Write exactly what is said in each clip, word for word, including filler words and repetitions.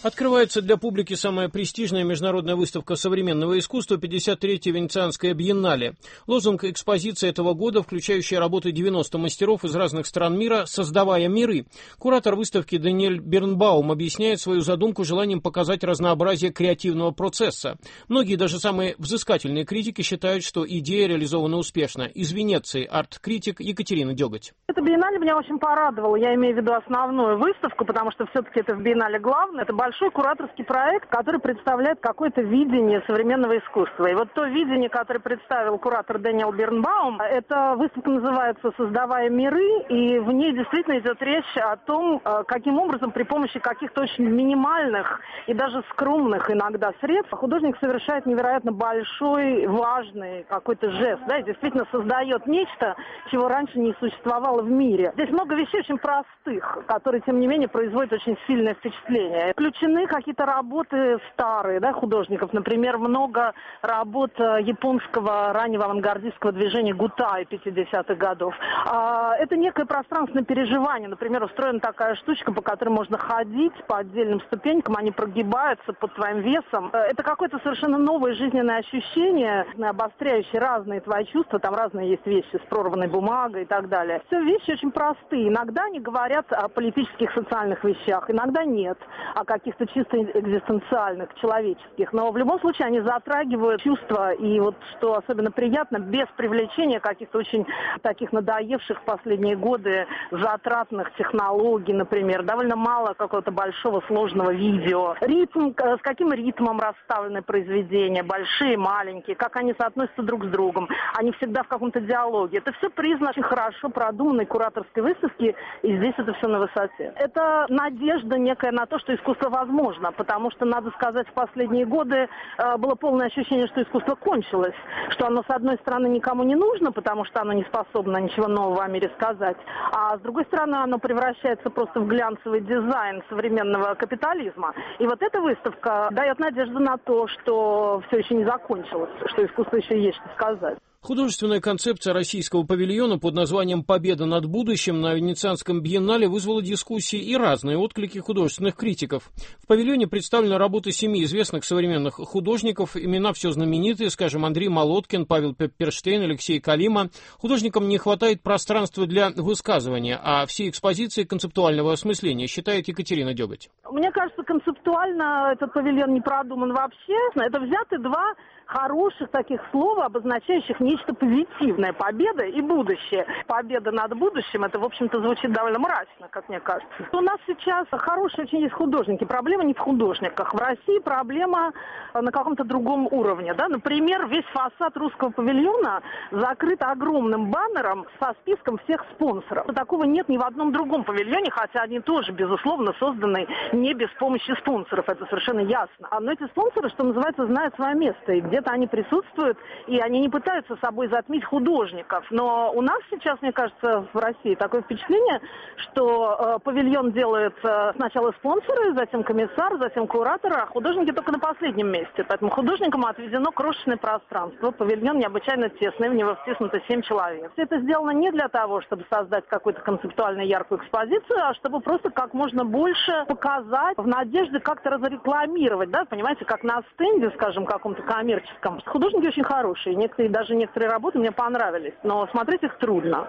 Открывается для публики самая престижная международная выставка современного искусства пятьдесят третья Венецианская биеннале. Лозунг экспозиции этого года, включающая работы девяноста мастеров из разных стран мира, «Создавая миры». Куратор выставки Даниэль Бирнбаум объясняет свою задумку желанием показать разнообразие креативного процесса. Многие, даже самые взыскательные критики, считают, что идея реализована успешно. Из Венеции арт-критик Екатерина Деготь. Эта биеннале меня очень порадовала. Я имею в виду основную выставку, потому что все-таки это в биеннале главное. Это большой большой кураторский проект, который представляет какое-то видение современного искусства. И вот то видение, которое представил куратор Дэниэл Бирнбаум, эта выставка называется «Создавая миры», и в ней действительно идет речь о том, каким образом при помощи каких-то очень минимальных и даже скромных иногда средств художник совершает невероятно большой, важный какой-то жест, да, и действительно создает нечто, чего раньше не существовало в мире. Здесь много вещей очень простых, которые, тем не менее, производят очень сильное впечатление. Включены какие-то работы старые, да, художников. Например, много работ японского раннего авангардистского движения Гутай пятидесятых годов. Это некое пространственное переживание. Например, устроена такая штучка, по которой можно ходить по отдельным ступенькам, они прогибаются под твоим весом. Это какое-то совершенно новое жизненное ощущение, обостряющее разные твои чувства. Там разные есть вещи с прорванной бумагой и так далее. Все вещи очень простые. Иногда они говорят о политических, социальных вещах, иногда нет. О каких-то чисто экзистенциальных, человеческих. Но в любом случае они затрагивают чувства, и вот что особенно приятно, без привлечения каких-то очень таких надоевших в последние годы затратных технологий, например. Довольно мало какого-то большого сложного видео. Ритм, с каким ритмом расставлены произведения, большие, маленькие, как они соотносятся друг с другом. Они всегда в каком-то диалоге. Это все признак очень хорошо продуманной кураторской выставки, и здесь это все на высоте. Это надежда некая на то, что искусство возможно, потому что, надо сказать, в последние годы э, было полное ощущение, что искусство кончилось, что оно, с одной стороны, никому не нужно, потому что оно не способно ничего нового о мире сказать, а с другой стороны, оно превращается просто в глянцевый дизайн современного капитализма. И вот эта выставка дает надежду на то, что все еще не закончилось, что искусство еще есть что сказать. Художественная концепция российского павильона под названием «Победа над будущим» на Венецианском биеннале вызвала дисcussии и разные отклики художественных критиков. В павильоне представлены работы семи известных современных художников, имена все знаменитые, скажем, Андрей Молоткин, Павел Пепперштейн, Алексей Калима. Художникам не хватает пространства для высказывания, а все экспозиции концептуального осмысления, считает Екатерина Деготь. Мне кажется, концептуально этот павильон не продуман вообще. Это взяты два хороших таких слова, обозначающих нечто позитивное. Победа и будущее. Победа над будущим, это, в общем-то, звучит довольно мрачно, как мне кажется. У нас сейчас хорошие очень есть художники. Проблема не в художниках. В России проблема на каком-то другом уровне. Да? Например, весь фасад русского павильона закрыт огромным баннером со списком всех спонсоров. Такого нет ни в одном другом павильоне, хотя они тоже, безусловно, созданы не без помощи спонсоров. Это совершенно ясно. Но эти спонсоры, что называется, знают свое место. И где-то они присутствуют, и они не пытаются собой затмить художников. Но у нас сейчас, мне кажется, в России такое впечатление, что э, павильон делает э, сначала спонсоры, затем комиссар, затем кураторы, а художники только на последнем месте. Поэтому художникам отведено крошечное пространство. Павильон необычайно тесный, в него втиснуто семь человек. Все это сделано не для того, чтобы создать какую-то концептуально яркую экспозицию, а чтобы просто как можно больше показать в надежде как-то разрекламировать, да, понимаете, как на стенде, скажем, каком-то коммерческом. Художники очень хорошие, некоторые, даже некоторые работы мне понравились, но смотреть их трудно.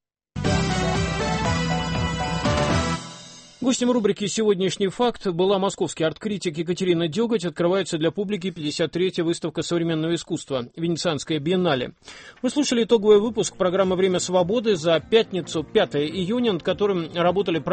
Гостем рубрики «Сегодняшний факт» была московский арт-критик Екатерина Деготь. Открывается для публики пятьдесят третья выставка современного искусства «Венецианская биеннале». Вы слушали итоговый выпуск программы «Время свободы» за пятницу, пятое июня, над которым работали